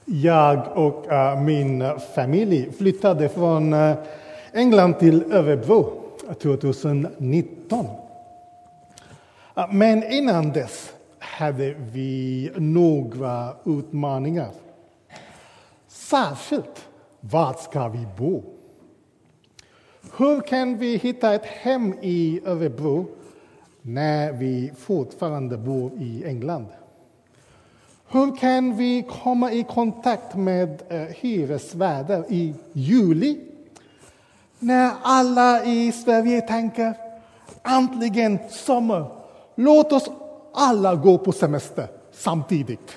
Jag och min familj flyttade från England till Örebro 2019. Men innan dess hade vi några utmaningar. Särskilt, var ska vi bo? Hur kan vi hitta ett hem i Örebro när vi fortfarande bor i England? Hur kan vi komma i kontakt med hyresvärdar i juli när alla i Sverige tänker äntligen sommar, låt oss alla gå på semester samtidigt.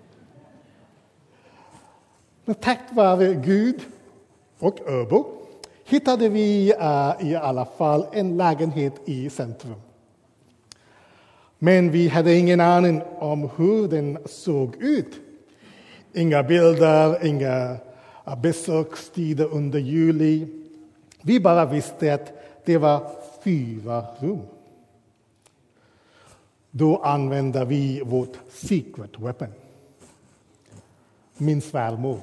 Men tack vare Gud och Öbo hittade vi i alla fall en lägenhet i centrum. Men vi hade ingen aning om hur den såg ut. Inga bilder, inga besökstider under juli. Vi bara visste att det var 4 rum. Då använde vi vårt secret weapon. Min svärmor.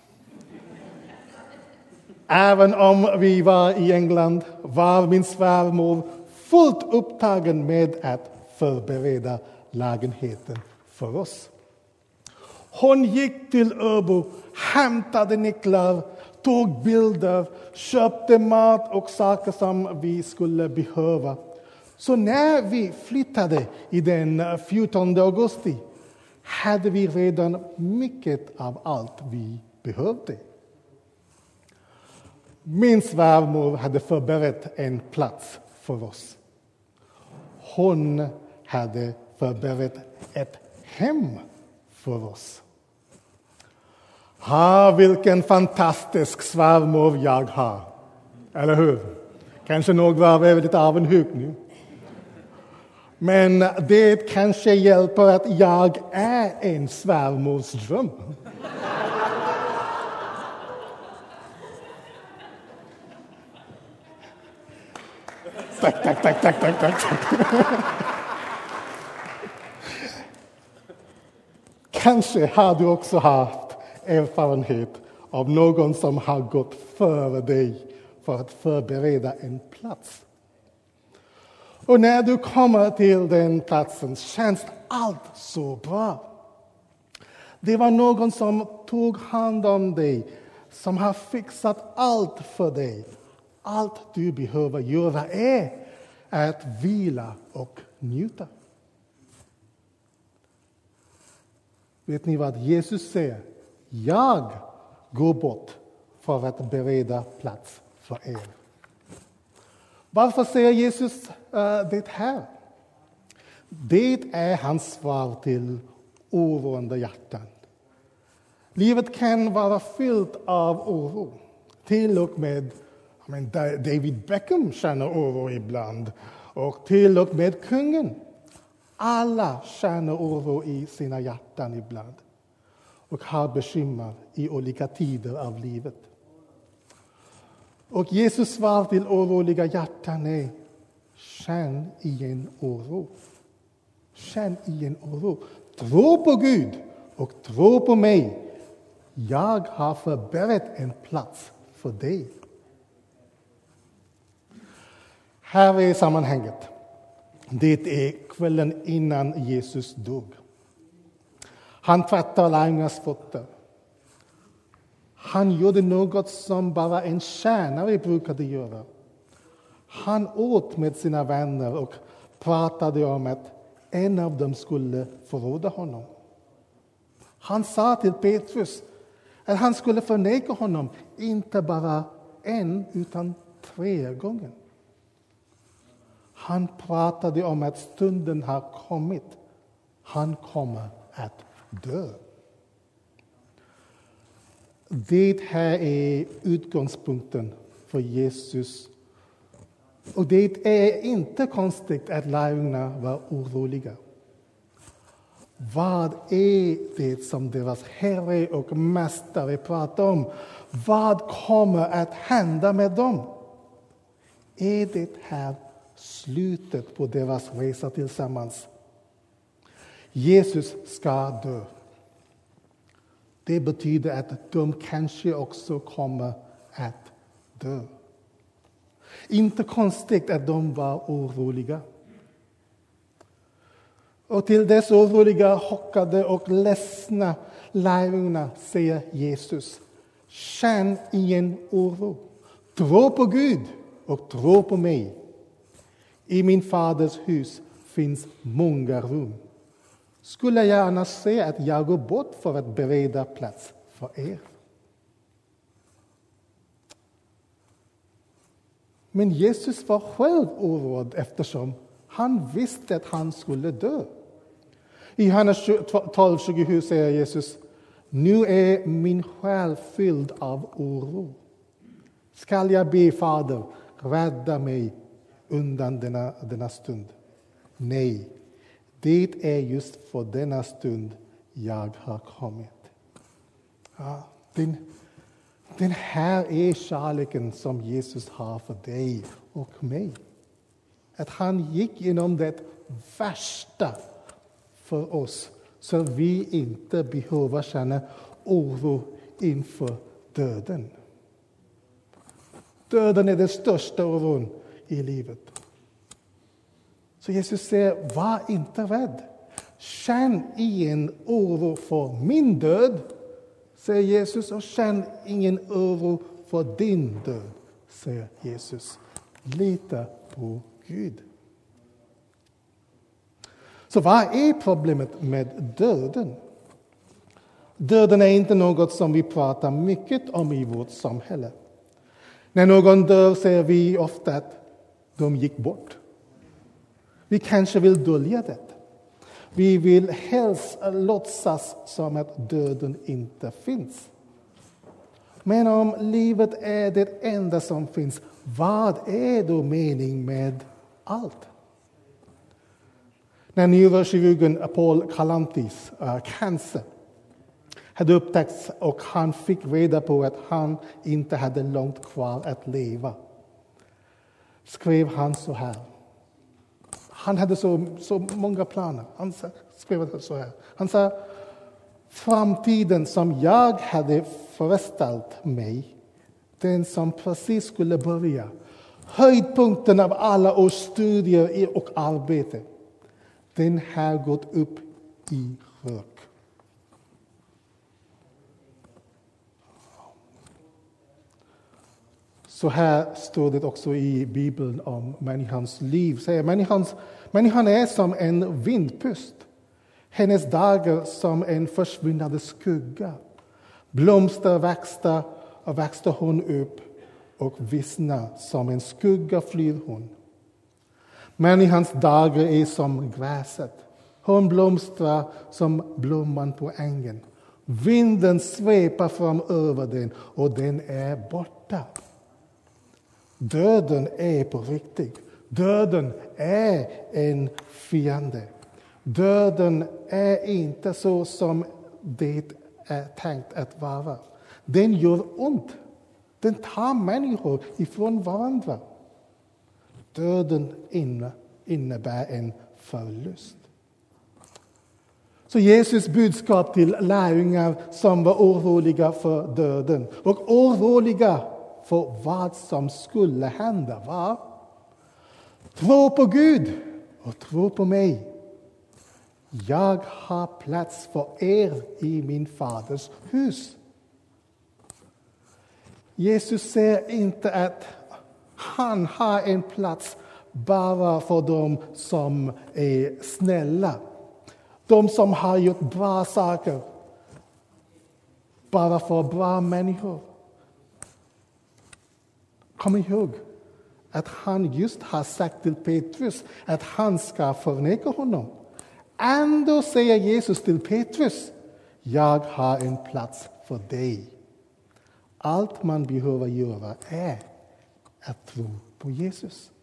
Även om vi var i England var min svärmor fullt upptagen med att förbereda lägenheten för oss. Hon gick till Öbo, hämtade nycklar, tog bilder, köpte mat och saker som vi skulle behöva. Så när vi flyttade i den 14 augusti hade vi redan mycket av allt vi behövde. Min svärmor hade förberett en plats för oss. Hon hade förberett ett hem för oss. Vilken fantastisk svärmor jag har. Eller hur? Kanske några av er är lite avundsjuk nu. Men det kanske hjälper att jag är en svärmors dröm. Tack. Kanske har du också haft erfarenhet av någon som har gått före dig för att förbereda en plats. Och när du kommer till den platsen känns allt så bra. Det var någon som tog hand om dig, som har fixat allt för dig. Allt du behöver göra är att vila och njuta. Vet ni vad Jesus säger? Jag går bort för att bereda plats för er. Varför säger Jesus det här? Det är hans svar till oroande hjärtan. Livet kan vara fyllt av oro. Till och med David Beckham känner oro ibland. Och till och med kungen. Alla känner oro i sina hjärtan ibland. Och har bekymmer i olika tider av livet. Och Jesus svar till oroliga hjärtan är: känn ingen oro. Känn ingen oro. Tro på Gud och tro på mig. Jag har förberett en plats för dig. Här är sammanhanget. Det är kvällen innan Jesus dog. Han tvättade lärjungarnas fötter. Han gjorde något som bara en tjänare brukade göra. Han åt med sina vänner och pratade om att en av dem skulle förråda honom. Han sa till Petrus att han skulle förneka honom inte bara 1 utan 3 gånger. Han pratade om att stunden har kommit. Han kommer att dö. Det här är utgångspunkten för Jesus. Och det är inte konstigt att lärjungarna var oroliga. Vad är det som deras herre och mästare pratar om? Vad kommer att hända med dem? Är det här slutet på deras resa tillsammans? Jesus ska dö. Det betyder att de kanske också kommer att dö. Inte konstigt att de var oroliga. Och till dess oroliga, chockade och ledsna lärjungarna säger Jesus: känn ingen oro. Tro på Gud och tro på mig. I min faders hus finns många rum. Skulle jag gärna se att jag går bort för att bereda plats för er. Men Jesus var själv oroad eftersom han visste att han skulle dö. I Johannes 12:27 säger Jesus: nu är min själ fylld av oro. Skall jag be Fader, rädda mig undan denna stund? Nej, det är just för denna stund jag har kommit. Ja, den här är kärleken som Jesus har för dig och mig. Att han gick igenom det värsta för oss, så vi inte behöver känna oro inför döden. Döden är den största oron i livet. Så Jesus säger: var inte rädd. Känn ingen oro för min död, säger Jesus, och känn ingen oro för din död, säger Jesus. Lita på Gud. Så vad är problemet med döden? Döden är inte något som vi pratar mycket om i vårt samhälle. När någon dör säger vi ofta att de gick bort. Vi kanske vill dölja det. Vi vill helst låtsas som att döden inte finns. Men om livet är det enda som finns, vad är då meningen med allt? När neurokirurgen Paul Kalantis cancer hade upptäckts och han fick reda på att han inte hade långt kvar att leva, skrev han så här. Han hade så många planer. Han skrev så här. Han sa: framtiden som jag hade föreställt mig, den som precis skulle börja, höjdpunkten av alla års studier och arbete, den har gått upp i rök. Så här står det också i Bibeln om människans liv. Säger människan är som en vindpust. Hennes dagar som en försvinnande skugga. Blomster växte hon upp och vissna, som en skugga flyr hon. Människans dagar är som gräset. Hon blomstrar som blomman på ängen. Vinden sveper fram över den och den är borta. Döden är på riktigt. Döden är en fiende. Döden är inte så som det är tänkt att vara. Den gör ont. Den tar människor ifrån varandra. Döden innebär en förlust. Så Jesus budskap till lärjungar som var oroliga för döden och oroliga för vad som skulle hända var: tro på Gud och tro på mig. Jag har plats för er i min faders hus. Jesus säger inte att han har en plats bara för dem som är snälla. De som har gjort bra saker. Bara för bra människor. Kom ihåg att han just har sagt till Petrus att han ska förneka honom. Ändå säger Jesus till Petrus: jag har en plats för dig. Allt man behöver göra är att tro på Jesus.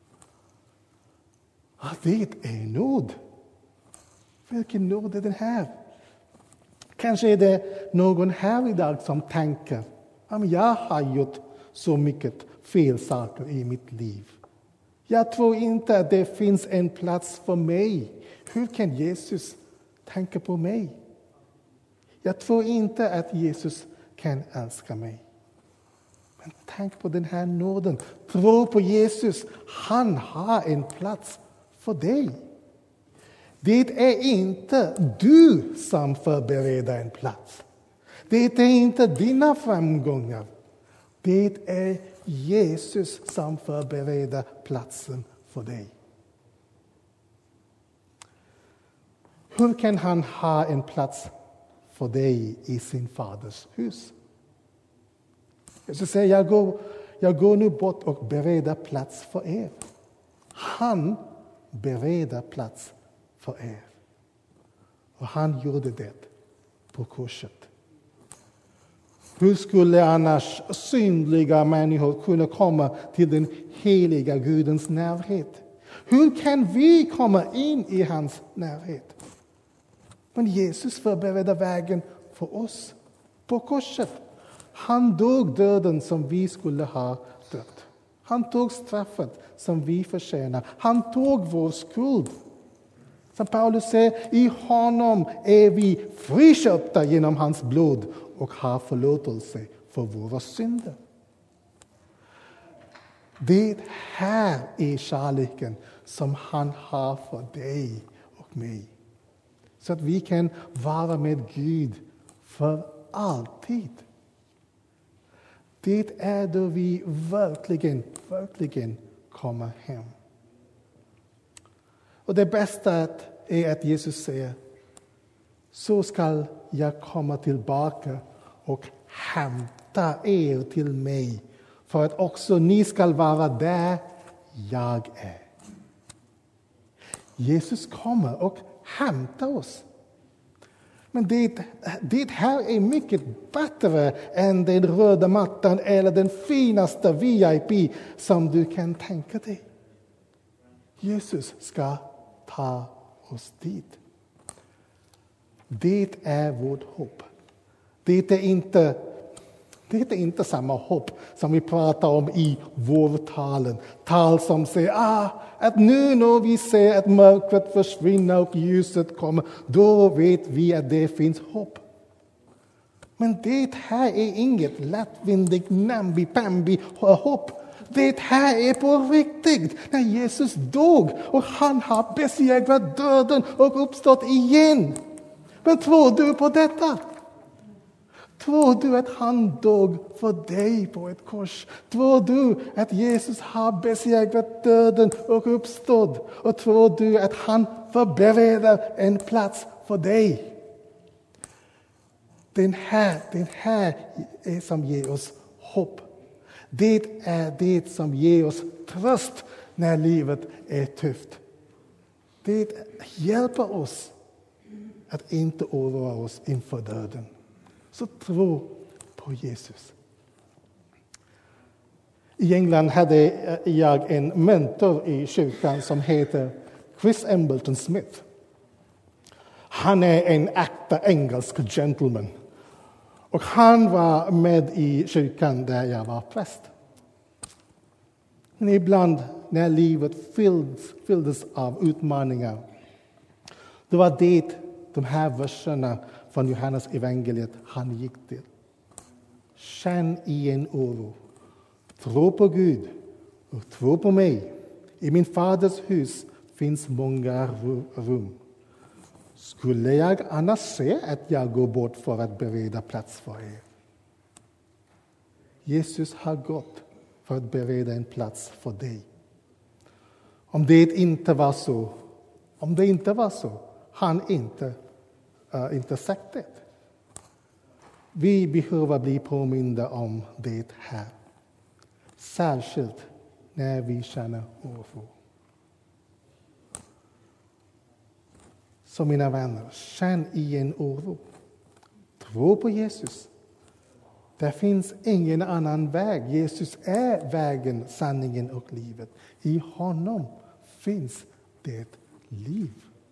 Det är nåd. Vilken nåd är den här? Kanske är det någon här idag som tänker: jag har gjort så mycket fel saker i mitt liv. Jag tror inte att det finns en plats för mig. Hur kan Jesus tänka på mig? Jag tror inte att Jesus kan älska mig. Men tänk på den här nåden. Tro på Jesus. Han har en plats för dig. Det är inte du som förbereder en plats. Det är inte dina framgångar. Det är Jesus som förbereder platsen för dig. Hur kan han ha en plats för dig i sin faders hus? Jesus säger, jag går nu bort och bereder plats för er. Han bereder plats för er. Och han gjorde det på korset. Hur skulle annars syndliga människor kunna komma till den heliga Gudens närhet? Hur kan vi komma in i hans närhet? Men Jesus förberedde vägen för oss på korset. Han dog döden som vi skulle ha dött. Han tog straffet som vi förtjänar. Han tog vår skuld. Som Paulus säger, i honom är vi friköpta genom hans blod och har förlåtelse för våra synder. Det här är kärleken som han har för dig och mig. Så att vi kan vara med Gud för alltid. Det är då vi verkligen kommer hem. Och det bästa är att Jesus säger, så ska jag komma tillbaka och hämta er till mig, för att också ni ska vara där jag är. Jesus kommer och hämtar oss. Men det här är mycket bättre än den röda mattan eller den finaste VIP som du kan tänka dig. Jesus ska ta oss dit. Det är vårt hopp. Det är inte samma hopp som vi pratar om i vårtalen. Tal som säger att nu när vi ser att mörkret försvinner och ljuset kommer, då vet vi att det finns hopp. Men det här är inget lättvindigt nambi-pambi hopp. Det här är på riktigt. När Jesus dog och han har besegrat döden och uppstått igen. Men tror du på detta? Tror du att han dog för dig på ett kors? Tror du att Jesus har besegrat döden och uppstått? Och tror du att han förbereder en plats för dig? Den här är som ger oss hopp. Det är det som ger oss tröst när livet är tufft. Det hjälper oss att inte oroa oss inför döden. Så tro på Jesus. I England hade jag en mentor i kyrkan som heter Chris Embleton Smith. Han är en äkta engelsk gentleman. Och han var med i kyrkan där jag var präst. Men ibland när livet fylldes av utmaningar, det var det de här verserna från Johannes evangeliet han gick till. Känn ingen oro. Tro på Gud och tro på mig. I min faders hus finns många rum. Skulle jag annars se att jag går bort för att bereda plats för er? Jesus har gått för att bereda en plats för dig. Om det inte var så, han inte sagt det. Vi behöver bli påminda om det här. Särskilt när vi känner oro. Så mina vänner, känn ingen oro. Tro på Jesus. Det finns ingen annan väg. Jesus är vägen, sanningen och livet. I honom finns det liv.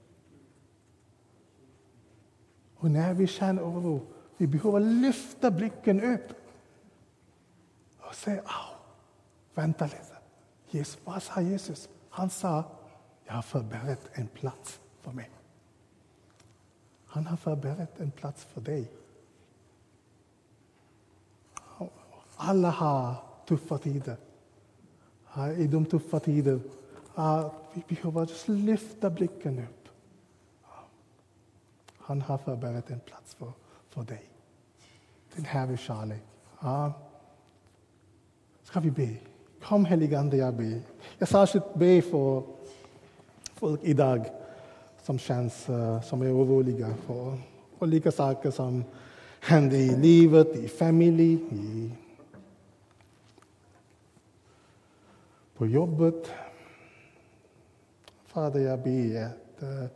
Och när vi känner oro, vi behöver lyfta blicken upp. Och säga, vänta lite. Vad sa Jesus? Han sa, jag har förberett en plats för mig. Han har förberett en plats för dig. Alla har tuffa tider. I de tuffa tider vi behöver just lyfta blicken upp. Han har förberett en plats för dig. Den här är kärlek. Ska vi be? Kom helige Ande, jag ber. Jag särskilt ber för folk idag som känns som är oroliga för olika saker som händer i livet, i familj, på jobbet. Fader, jag ber att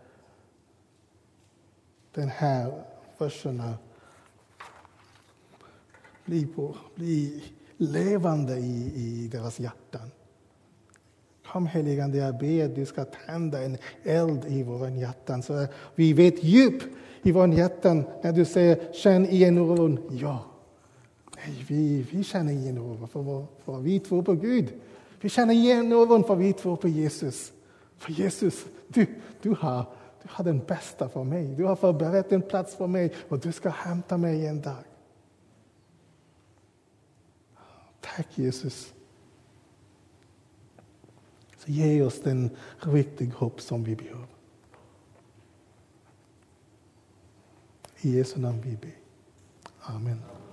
den här verserna blir levande i deras hjärtan. Kom helige Ande, jag ber att du ska tända en eld i våra hjärtan så att vi vet djup i våra hjärtan när du säger känn igen oron. Ja, nej, vi känner igen oron för vi tror på Gud. Vi känner igen oron för vi tror på Jesus. För Jesus, du har den bästa för mig. Du har förberett en plats för mig och du ska hämta mig en dag. Tack Jesus. Så ge oss den riktiga hopp som vi behöver. I Jesu namn vi ber. Amen.